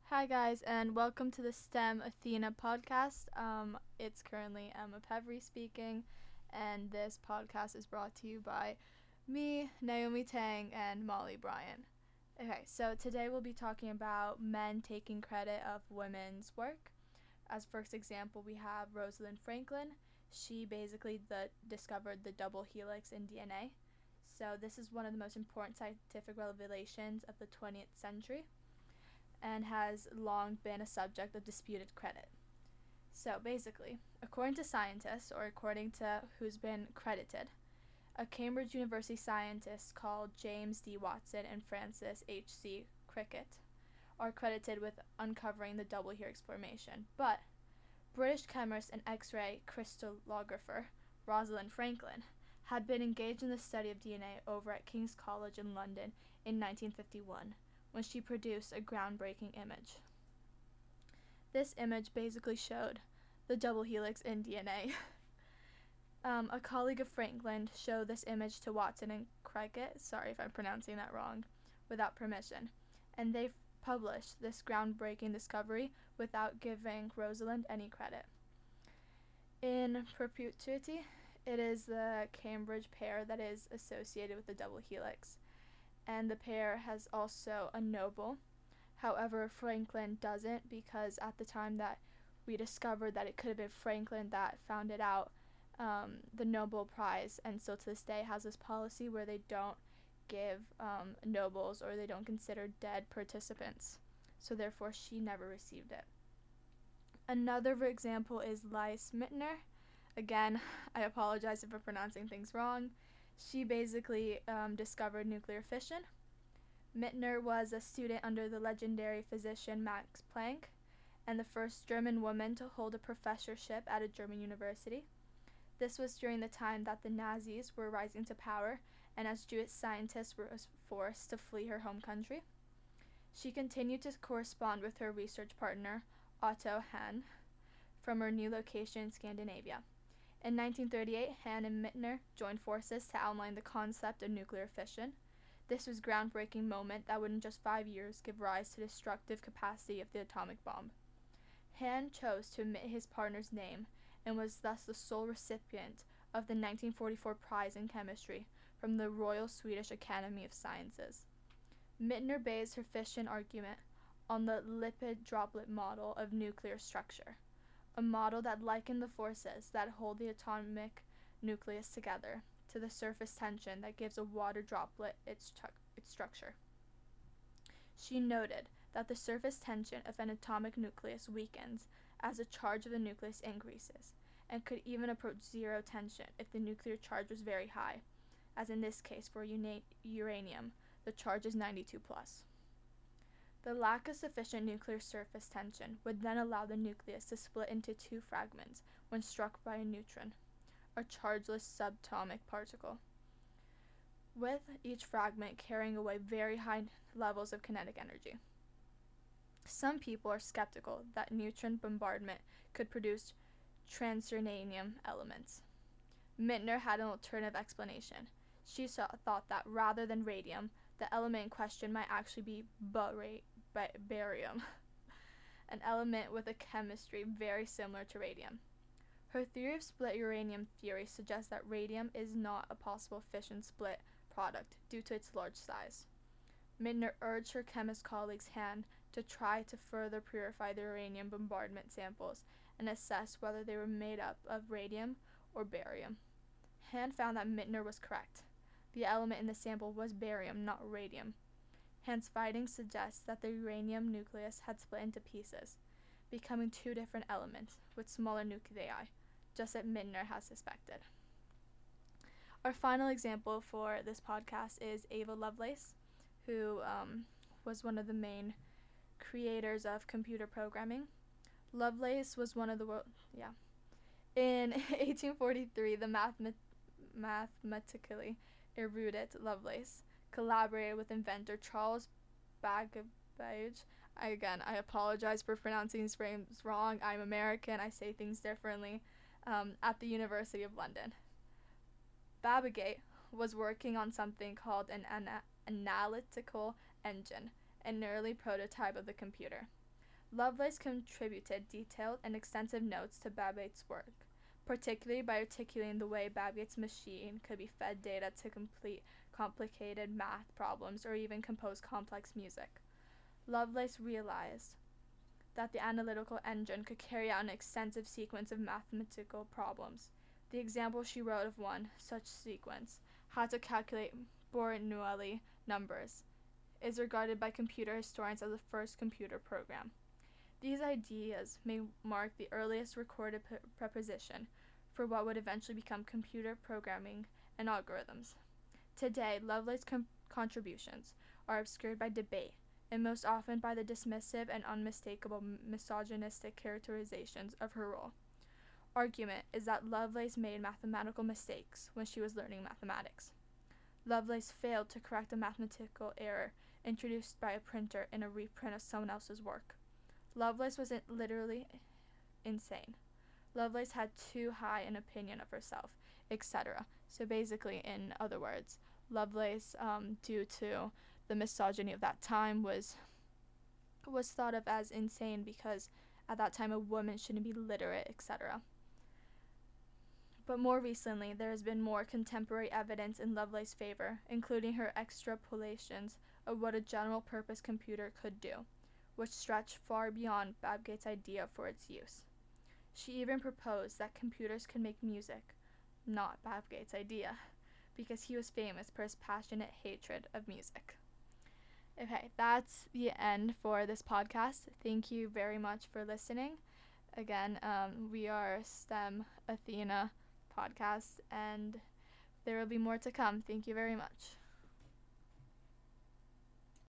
Hi, guys, and welcome to the STEM Athena podcast. It's currently Emma Pevry speaking, and this podcast is brought to you by me, Naomi Tang, and Molly Bryan. Okay, so today we'll be talking about men taking credit of women's work. As first example, we have Rosalind Franklin. She basically discovered the double helix in DNA. So this is one of the most important scientific revelations of the 20th century and has long been a subject of disputed credit. So basically, according to scientists, or according to who's been credited, a Cambridge University scientist called James D. Watson and Francis H.C. Cricket are credited with uncovering the double helix formation. But British chemist and X-ray crystallographer Rosalind Franklin had been engaged in the study of DNA over at King's College in London in 1951 when she produced a groundbreaking image. This image basically showed the double helix in DNA. A colleague of Franklin showed this image to Watson and Cricket, sorry if I'm pronouncing that wrong, without permission, and they published this groundbreaking discovery without giving Rosalind any credit. In perpetuity, it is the Cambridge pair that is associated with the double helix, and the pair has also a Nobel. However, Franklin doesn't, because at the time that we discovered that it could have been Franklin that found it out, the Nobel Prize, and still to this day has this policy where they don't give Nobels, or they don't consider dead participants. So therefore, she never received it. Another example is Lise Meitner. Again, I apologize if I'm pronouncing things wrong. She basically discovered nuclear fission. Meitner was a student under the legendary physician Max Planck, and the first German woman to hold a professorship at a German university. This was during the time that the Nazis were rising to power, and as Jewish scientists were forced to flee her home country. She continued to correspond with her research partner, Otto Hahn, from her new location in Scandinavia. In 1938, Hahn and Meitner joined forces to outline the concept of nuclear fission. This was a groundbreaking moment that would in just 5 years give rise to the destructive capacity of the atomic bomb. Hahn chose to omit his partner's name and was thus the sole recipient of the 1944 prize in chemistry from the Royal Swedish Academy of Sciences. Meitner based her fission argument on the lipid droplet model of nuclear structure, a model that likened the forces that hold the atomic nucleus together to the surface tension that gives a water droplet its structure. She noted that the surface tension of an atomic nucleus weakens as the charge of the nucleus increases, and could even approach zero tension if the nuclear charge was very high, as in this case for uranium, the charge is 92 plus. The lack of sufficient nuclear surface tension would then allow the nucleus to split into two fragments when struck by a neutron, a chargeless subatomic particle, with each fragment carrying away very high levels of kinetic energy. Some people are skeptical that neutron bombardment could produce transuranium elements. Meitner had an alternative explanation. She thought that rather than radium, the element in question might actually be barium, an element with a chemistry very similar to radium. Her theory of split uranium theory suggests that radium is not a possible fission split product due to its large size. Meitner urged her chemist colleagues Hahn to try to further purify the uranium bombardment samples and assess whether they were made up of radium or barium. Hahn found that Meitner was correct. The element in the sample was barium, not radium. Hahn's findings suggest that the uranium nucleus had split into pieces, becoming two different elements with smaller nuclei, just as Meitner has suspected. Our final example for this podcast is Ada Lovelace, who was one of the main creators of computer programming. Lovelace was one of the In 1843, the mathematically erudite Lovelace collaborated with inventor Charles Babbage. I apologize for pronouncing these names wrong. I'm American. I say things differently. At the University of London. Babbage was working on something called an analytical engine, an early prototype of the computer. Lovelace contributed detailed and extensive notes to Babbitt's work, particularly by articulating the way Babbitt's machine could be fed data to complete complicated math problems or even compose complex music. Lovelace realized that the analytical engine could carry out an extensive sequence of mathematical problems. The example she wrote of one such sequence, how to calculate Bernoulli numbers, is regarded by computer historians as the first computer program. These ideas may mark the earliest recorded preposition for what would eventually become computer programming and algorithms. Today, Lovelace's contributions are obscured by debate, and most often by the dismissive and unmistakable misogynistic characterizations of her role. Argument is that Lovelace made mathematical mistakes when she was learning mathematics. Lovelace failed to correct a mathematical error introduced by a printer in a reprint of someone else's work. Lovelace was literally insane. Lovelace had too high an opinion of herself, etc. So basically, in other words, Lovelace, due to the misogyny of that time, was thought of as insane because at that time a woman shouldn't be literate, etc. But more recently, there has been more contemporary evidence in Lovelace's favor, including her extrapolations of what a general-purpose computer could do, which stretch far beyond Babbitt's idea for its use. She even proposed that computers could make music, not Babbitt's idea, because he was famous for his passionate hatred of music. Okay, that's the end for this podcast. Thank you very much for listening. Again, we are STEM Athena podcast, and there will be more to come. Thank you very much.